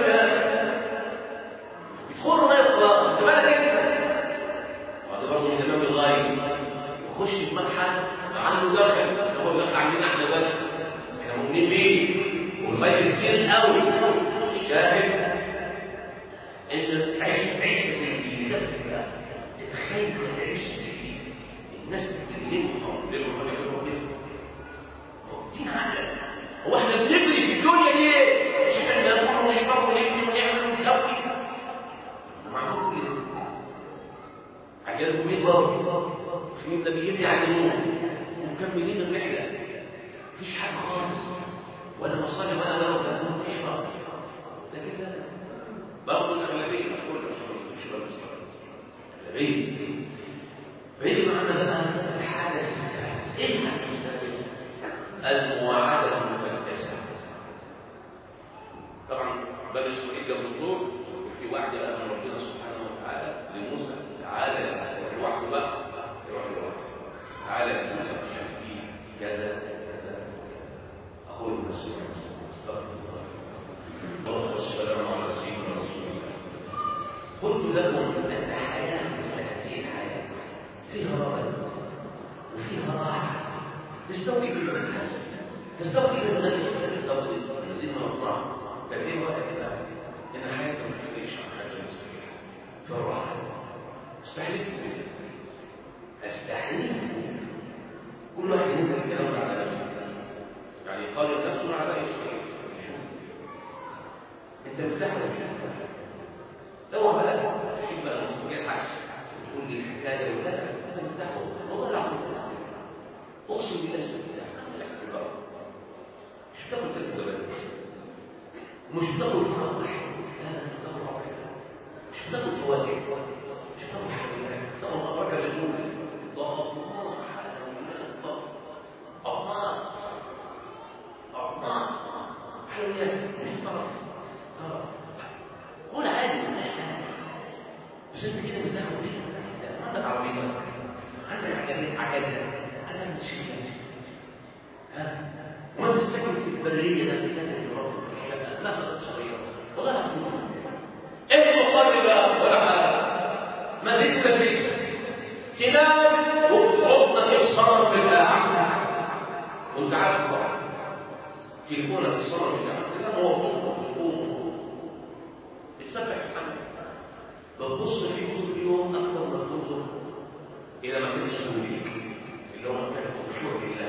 بتخر ميه خلاص انت مالك انت وهذا برضه من تمام الغايه يخش في مدحن عنده دخل هو دخل عندنا احنا بس احنا مؤمنين بيه والميه كتير قوي الشاهد ان تعيش عيشه زي دي تتخيل تعيش زي دي الناس بتلم حوالين الرجل دين عقلك هو احنا بنجري في الدنيا ليه؟ مش احنا ناكل ونشرب ونبني ونعمل ونسوي معقول كل ده عجلكم مين برضه في النبيين يعلمون ومكملين الرحله مفيش حاجه خالص ولا مصالح ولا ولا تكون تشرب لكن لا برضه الاغلبيه تقول مش بس الاغلبيه فيجي معنا بقى الحدث ايه الحدث المواعده المقدسه طبعا بني اسرائيل جاب الدور وفي وعد بقى من ربنا سبحانه وتعالى لموسى تعالى لوحده بقى يروح لوحده تعالى لموسى عشان فيه كذا كذا اقول المسيح استغفر الله والسلام على سيدنا رسول الله قلت لكم ان الحياه مثل هذه الحياه فيها رغد وفيها راحه تستوي في الناس تستوي في الناس تستوي تزيد من الطعم فايه رايك بقى ان حياتك ما تفرقش عن حاجه مستحيله فالراحه استحلف بالله استحلف كل واحد ينزل الكلام على نفسه يعني يقارن نفسه مع باقي الشيء انت مرتاح ولا مش مرتاح لو بقى شيء بقى مسؤوليه حسن تقول لي الحكايه ولا لا انت مرتاح والله العظيم اقسم بالله مش بتاكل كده ولا مش بتاكل فواكه لا لا مش بتاكل فواكه مش بتاكل فواكه مش بتاكل حلويات بتاكل فواكه بالنور الله الله الله الله حلويات مش طرف طرف قول عادي بس انت كده بتاكل فيه عندك عربيه عندك عجلات عجلات عندك مشكله ها وانت ساكن في البريه ده ساكن في الارض لا صغيره والله لا انت مقرر بقى ولا حاجه ما دي تلبس تنام وتحطك الصنم بتاعك وانت عارف بقى تليفونك الصنم بتاعك تنام وتقوم وتقوم بتسبح الحمد بتبص فيه كل يوم اكثر ما بتنظر الى ما كانش فيك اللي هو كان خشوع لله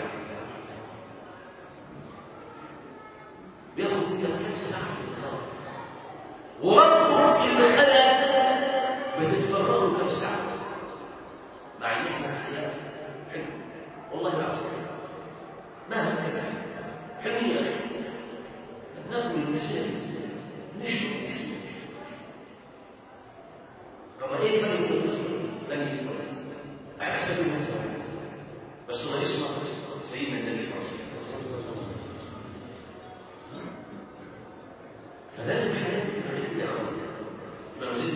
بياخد منك كام ساعه في النهار وربه اللي خلق بتتفرغوا كام ساعه مع ان احنا حياه حلو والله العظيم مهما كان حلو يا اخي ناكل المساجد نشرب طب ايه الفرق بين المسلمين بني اسرائيل على حسب المسلمين بس ما يسمع سيدنا النبي صلى الله عليه وسلم فلازم حياتي تبقى كده يا اخوان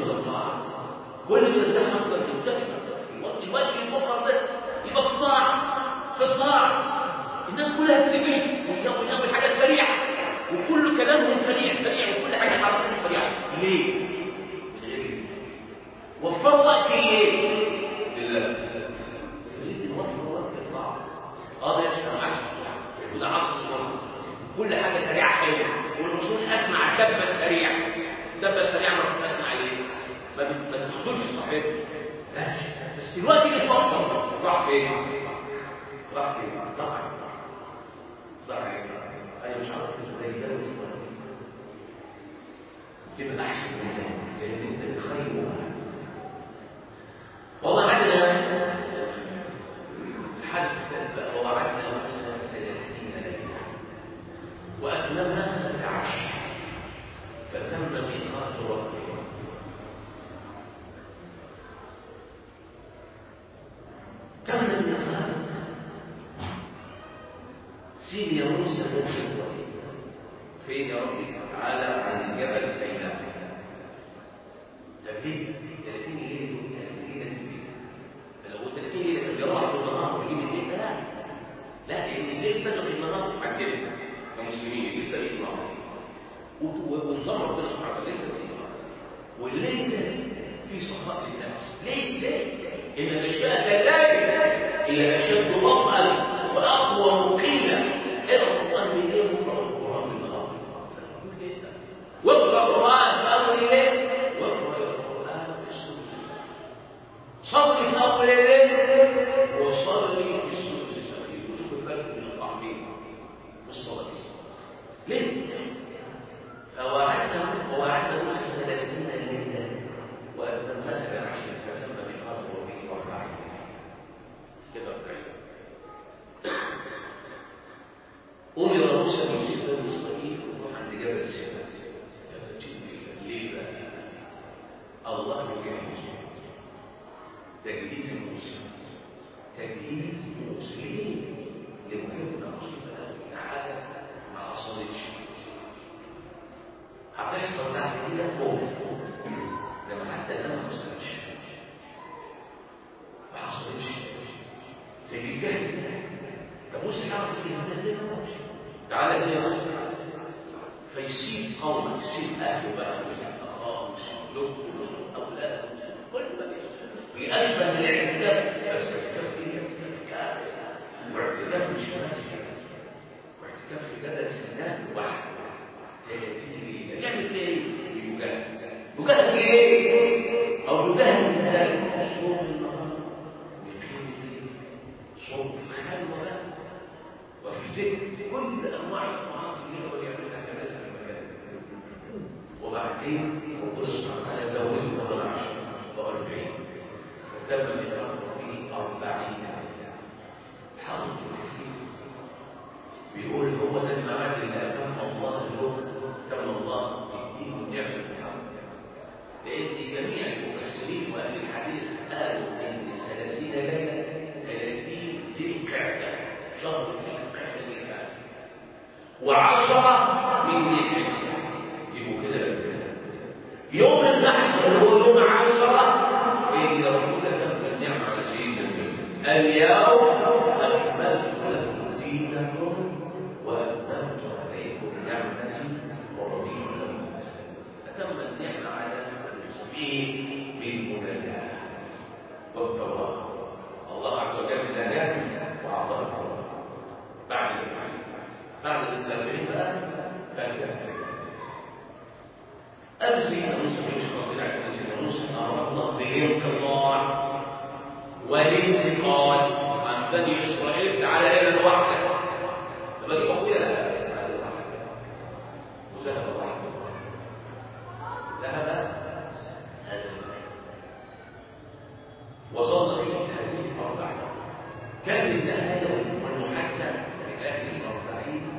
كلها بتجري ويعمل حاجات سريعه وكل كلامهم سريع سريع وكل حاجه حركتهم سريعه. ليه؟ من غير وفر وقت ليه؟ لله. يريد نوفر وقت الطاعه. اه ده يشتغل معاك وده عصر صغير كل حاجه سريعه حلوه والرسول اسمع دبه سريع دبه سريع ما اسمع عليه ما ما تخطرش صاحبتي ماشي بس الوقت اللي اتوفر راح فين؟ راح فين؟ ضاع ضاع انا مش عارف زي ده تبقى احسن من ده زي اللي انت بتخيله. والله عندنا الحدث الثالث ووعدنا مثلا ثلاثين ليله واتممنا العشر فتم ميقات ربنا. تم الميقات سيدي يا موسى فين يا ربي؟ تعالى عن الجبل سيناء. طب ليه؟ ثلاثين ليله ثلاثين ليله لو ثلاثين ليله في الجراح والنهار ويجيب الليل لا لا لان الليل سبق النهار عندنا كمسلمين يجيب طريق النهار ونظام ربنا سبحانه وتعالى ليس بالنهار والليل في صفاء النفس. ليه؟ ليه؟ ان الاشياء ثلاثه هي اشد وطئا واقوى مقيمه الى القران بالليل وقرا القران بالنهار. واقرا القران في اول الليل واقرا القران في السدس. صلي في اول الليل وصلي في السدس الاخير. وشوف الفرق بين الطعمين والصلاه. ليه؟ فوعدنا ووعدنا موسى ثلاثين ليله واتممناها بعشر فتم ميقات ربه أربعين كده أربعين. أمر موسى بوصية بني إسرائيل وروح عند جبل سيناء. ليه بقى؟ الله يجهز تجهيز موسى تجهيز المسلمين لمهمة عظيمة حاجة ما حصلتش هتحصل بعد كده خوف لما حتى ده ما حصلش ما حصلش تجي جاهز. طب موسى يعرف يجهز ازاي؟ ما ماشي تعالى كده يا موسى فيسيب قومه يسيب اهله بقى ويسيب اخاه ويسيب زوجته ويسيب اولاده ويسيب كل ما يقبل من الاعتكاف. بس الاعتكاف ايه؟ اعتكاف واعتكاف مش ماسك واعتكاف في جبل سيناء لوحده ثلاثين ليله. يعمل فيها ايه؟ يجاهد يجاهد ايه؟ او يجاهد ازاي؟ صوم النهار يقيم الليل صوم في خلوه بقى وفي ذكر كل انواع الطاعات اللي هو يعملها كمان في المكان. وبعدين ربنا سبحانه وتعالى زودنا فضل عشر واربعين فتم ميقات ربه أربعين حاضر كثير. بيقول هو ده المعاد اللي أتم الله له تم الله يديه النعمة الحمد. لأن جميع المفسرين وأهل الحديث قالوا إن ثلاثين ليلة ثلاثين ذي القعدة شهر ذي القعدة اللي فات وعشرة من ذي الحجة يبقوا كده يوم النحر اللي هو يوم عشرة اللي ربنا تم النعمة على سيدنا اليوم أكملت لكم دينكم وأتممت عليكم نعمتي ورضيت لكم الإسلام. أتم النعمة على المسلمين بالمناجاة والتوراة. الله عز وجل نجاه وأعطاه التوراة. بعد بعد الإسلامين بقى فاتح أمسي موسى مش قصير عشان سيدنا موسى أمر الله بالانقطاع والانتقال عن بني إسرائيل تعالى إلى الوحدة. لما دي أخويا تعالى الوحدة وذهب الوحدة ذهب هذا المكان وظل فيه هذه الأربع. كان النهاية والمحادثة في آخر الأربعين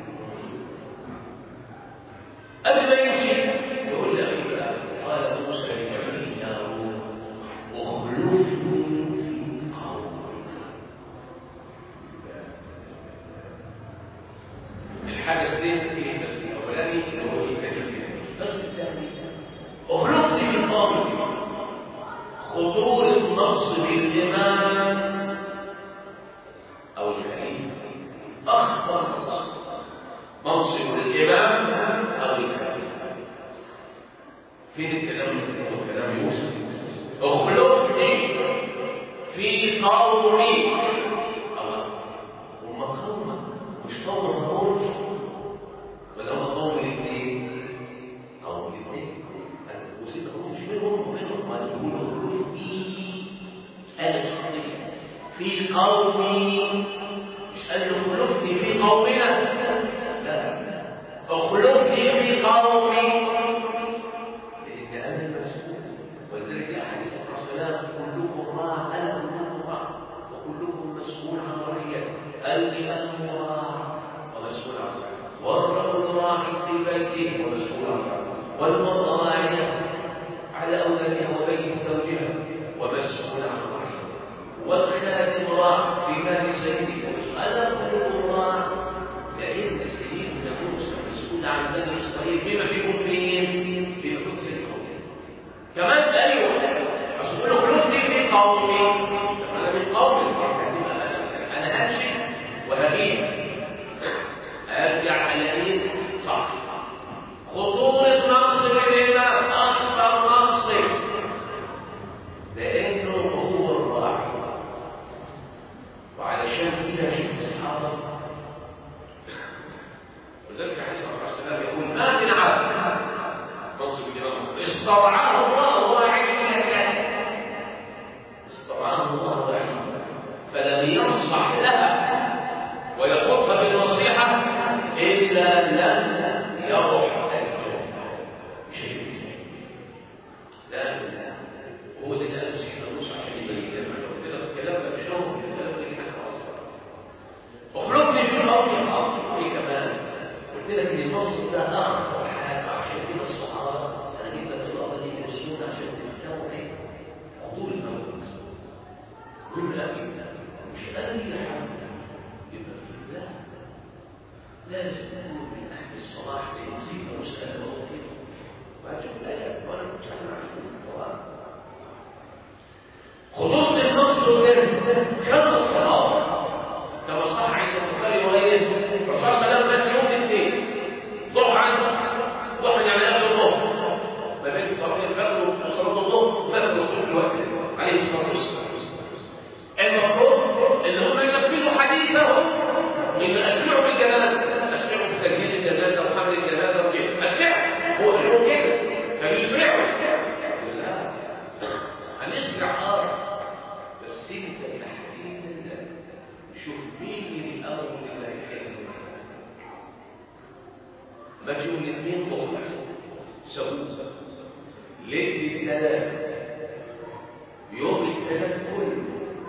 قبل ما يمشي يقول لأخي بقى قال موسى لبنيه يا هارون اخلفني في قومي. الحاجة دي فيه تفسير أولاني اللي هو التفسير الدرس الثاني اخلفني في قومي. خطورة نصب الإمام أو الخليفة أخطر فين الكلام ده؟ كلام يوسف اخلفني في قومي. الله، هم قومك مش قوم هارون ولا هم قوم الاثنين؟ قوم الاثنين. وسيد هارون مش منهم ومنهم، قال يقول اخلفني انا شخصيا في قومي، مش قال اخلفني في قومنا، لا، اخلفني في قومي لان انا المسؤول. ولذلك احاديث الرسول كلكم راع انا كلكم راع وكلكم مسؤول عن رعيته. الامام راع ومسؤول عن رعيته، والرجل راع في بيته ومسؤول عن رعيته، والمرأة راعية على اولادها وبيت زوجها ومسؤول عن رعيته، والخادم راع في مال سيده ومسؤول. انا كلكم راع لان سيدنا موسى مسؤول عن بني اسرائيل بما فيهم مين؟ بما فيهم سيدنا كمان. ايوه اصل له خلفني في قومي، انا من قومي، انا همشي وهمين ارجع على مين؟ صح. خطوره منصب الامام اكثر منصب لانه هو الراعي، وعلشان كده شيء الصحابه. ولذلك عليه الصلاه والسلام يقول ما من عبد منصب الامام استرعاه الله وعينه، استرعاه الله وعينه فلم ينصح لها ويخطها بالنصيحه الا لم يروح شيء. لا هو ده اللي سيدنا موسى عشان يبين لنا قلت لك الكلام ده مش هو الكلام ده كده اصلا. اخلقني في الارض الارض وايه كمان؟ قلت لك ان المنصب ده اخطر حاجه، عشان كده الصحابه انا جيت لك الارض دي من السنه عشان تفهموا ايه حضور الموت. كل ابي مش ابي حد يبقى في الله لازم تكون من اهل الصلاح ليزيد مسألة موقف. وهتشوف الايات وانا مش عارف القران. خصوص المنصب ده خد الصحابه كما صح عند البخاري وغيره. الرسول صلى الله عليه وسلم مات يوم الاثنين ضحى ضحى يعني قبل الظهر، ما بين صلاه الفجر وصلاه الظهر مات الرسول في الوقت عليه الصلاه والسلام. المفروض ان هم ينفذوا حديثهم من اسرعوا بالجنازه، اسرعوا بتجهيز الجنازه وحمل الجنازه وكده، اسرعوا. هو قال لهم كده فيسرعوا. لا هنسرع اه بس انت تحديد الله شوف مين الاول اللي هيحل. ما في يوم الاثنين ضحى سووا ليله الثلاث، يوم الثلاث كله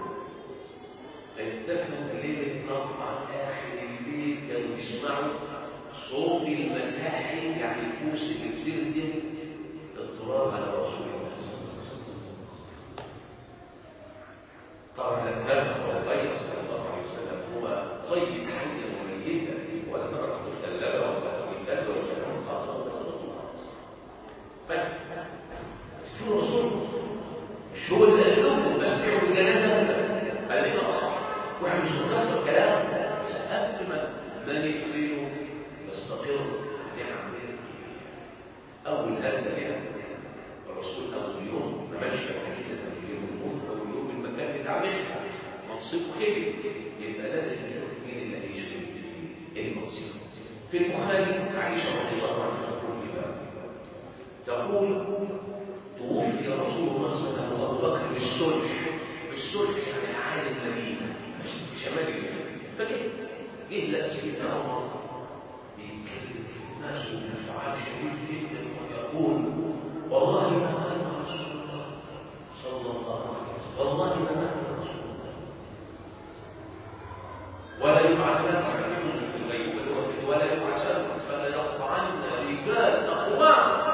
اتفقوا ليله نقطع اخر الليل كانوا يسمعوا صوت المساحي يعني الفوس اللي بتردم التراب على رسول الله صلى الله عليه وسلم. طبعا النبي صلى الله عليه وسلم هو طيب حيا وميتا ولا نعرف الثلاجه ولا الثلاجه ولا خاصه بس بس شو الرسول مش هو اللي قال لهم بس يعملوا الجنازه قال لنا اصح واحد مش مكسر الكلام بس قبل ما ما يدخلوا يستقروا نعمل اول هذا يعني الرسول اول يوم ما ماشي كده في يوم الموت اول يوم المكان بتاع مشي منصبه خير يبقى لازم نشوف مين اللي هيشغل المنصب. في البخاري عائشه رضي الله عنها تقول توفي رسول الله صلى الله عليه وسلم ابو بكر بالصلح، بالصلح يعني عالي المدينه في شمال المدينه. فجه جه لقى سيدنا عمر بيتكلم في الناس وبانفعال شديد جدا ويقول والله ما مات رسول الله صلى الله عليه وسلم، والله ما مات رسول الله ولا يبعثن عليكم في الغيب ولا يبعثن فلا يقطعن رجال اقوام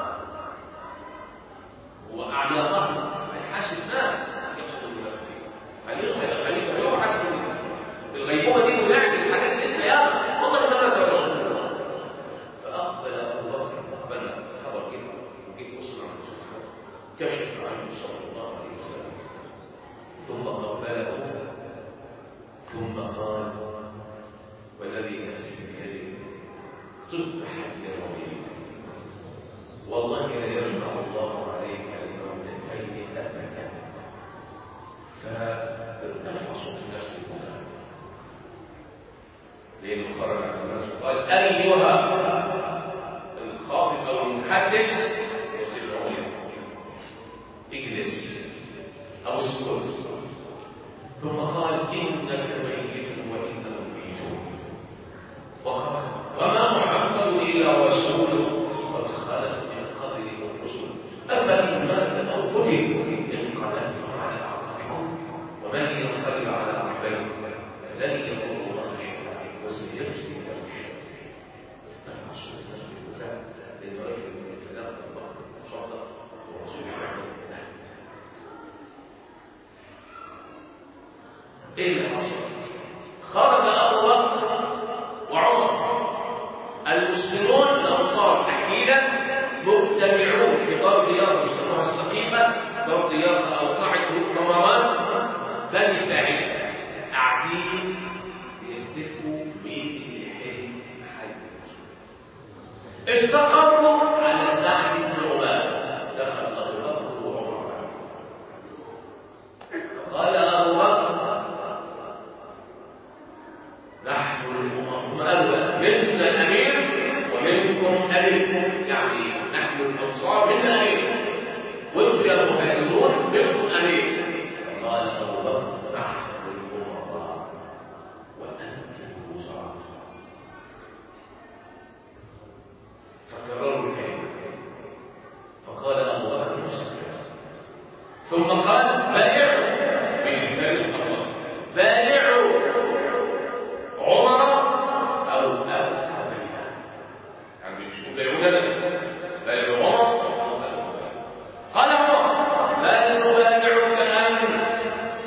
واعناقهم هيحاسب ناس يقصد بالخير خليفه يبعث بالغيبوبه دي ويعمل حاجات لسه ياما والله ما مات رسول الله. فاقبل ابو بكر بنى خبر كده وجيت وصل عن الرسول كشف عنه صلى الله عليه وسلم ثم قبله ثم قال لأنه خرج عن الناس وقال أيها الخاطب أو المحدث اجلس أو اسكت، ثم قال إنك ميت وإنهم ميتون، وقال وما محمد إلا رسول قد خلت من قبله الرسل أفإن مات أو قتل انقلبتم على أعقابكم ومن ينقلب على عقبيه فلن يضر الله شيئا وسيجزي الله الشاكرين. تنحصر الناس بالبكاء للرجل من ثلاثة البقر صدق ورسول الله. ايه اللي حصل؟ خرج ابو بكر وعمر المسلمون الانصار تحديدا مجتمعون في دار رياض يسموها السقيفه، دار رياض او قاعه مؤتمرات بني ساعده، قاعدين يستفوا مين اللي حلم حي استقروا على سعد بن عباده. دخل ابو بكر وعمر قال ابو بكر نحن الأمم أولى منا الأمير ومنكم أميركم، يعني نحن الأنصار منا أمير وانتم يا مهاجرون منكم أمير. قال أبو بكر نحن الأمراء وأنتم الوزراء. فكرروا الكلمة فقال أبو بكر مسلم، ثم قال بايعوا بالكلمة الله، بايعوا عمر أو أبا بيها، يعني مش مبايعون لنا بل عمر. قال عمر بل نبايعك أنت،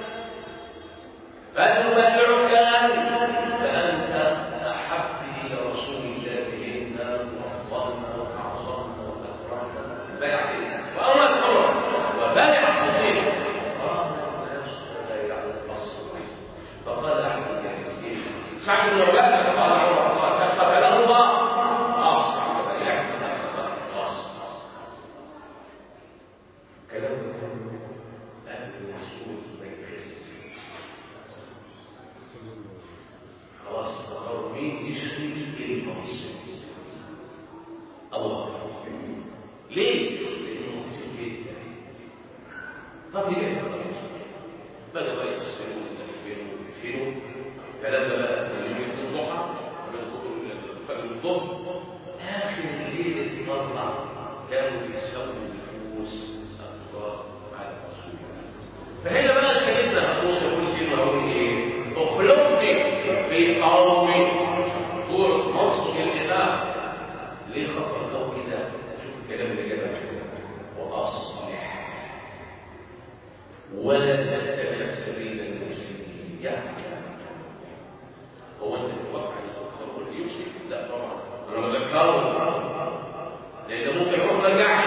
بل نبايعك أنت فأنت أحب إلى رسول الله منا وأفضلنا وأعظمنا وأكرمنا. بايع وأمر عمر وبايع الصديق. قام الناس فبايع الصديق فقال أحمد الجاهزين سعد بن عباده قال عمر قال قبله الله اصلا فيعمل اصلا. كلام اهل المسؤول ما يحس خلاص استقروا مين يشغل المنصب. الله ليه؟ لانه ممكن جدا. طب ليه كده؟ بدأ بقى يسفروا ويدفنوا ويدفنوا كلام ده بقى من الضحى من الظهر اخر الليل اللي طلع كانوا بيسووا النفوس التراب على رسول الله. فهنا بقى سيدنا ابو سعود سيدنا هارون ايه؟ اخلفني في قومي دور منصب الامام. ليه خطر له كده؟ شوف الكلام اللي جابه واصلح ولا تتبع سبيل المفسدين. يعني هو انت تتوقع ان يمسك؟ لا طبعا انا بذكره لان ممكن يروح ما يرجعش،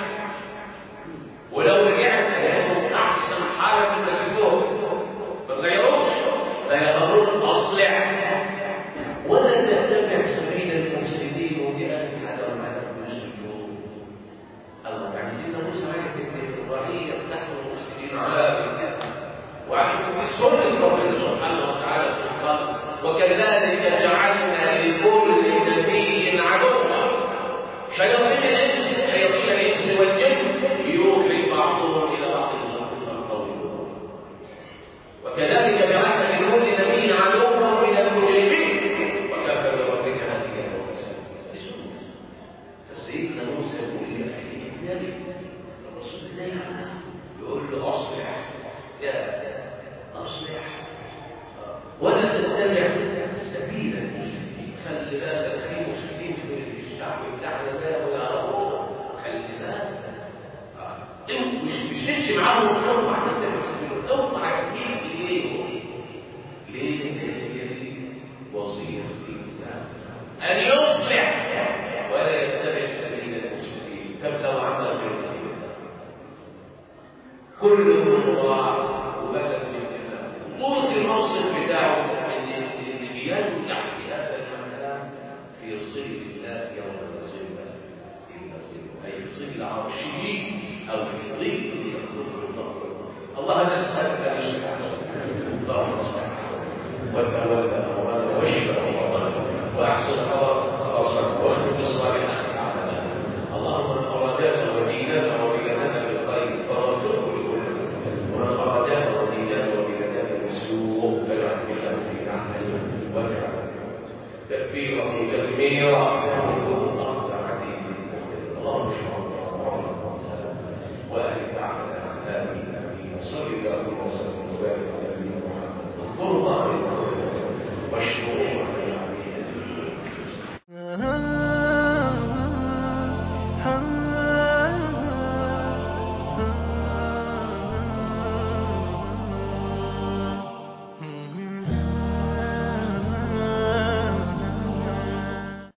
ولو رجعت هيكون احسن حاله في المسجدون ما تغيروش. فيامرون اصلح ولا تتبع سبيل المفسدين وبأن حذر على المسجدون. الله يعني سيدنا موسى عايز يكتب الرعيه تحت المفسدين عذاب وعليكم بسنه ربنا سبحانه وتعالى في الخلق وكذلك جعلنا لكل نبي عدوا شياطين الانس شياطين الانس والجن يوحي بعضهم الى بعض القول. وكذلك جعلنا لكل نبي عدوا من المجرمين وكفى بربك هاديا ومسلما. فسيدنا موسى يقول لاخيه النبي الرسول زي يقول له اصلح يا اصلح ولا تتبع سبيل المفسدين. خلي بالك في مفسدين في الشعب بتاعنا ده ويعرفوه، خلي بالك انت مش مش تمشي معاهم وتطلع تتبع سبيلهم، اوعى تجيب اليهم. ليه؟ لان وظيفتي ان يصلح ولا يتبع سبيل المفسدين. طب لو عمل غير كلهم راع وبدل طول الموصف بتاعه اللي بينجح في هذا المكان في ظل الله يوم لا ظل الا ظله، اي في ظل عرشه او في ظل يخلقه الله. الله نسالك ان يصلح اللهم اصلح وتولى امرنا واشفى امرنا التكبيرة تكبيرا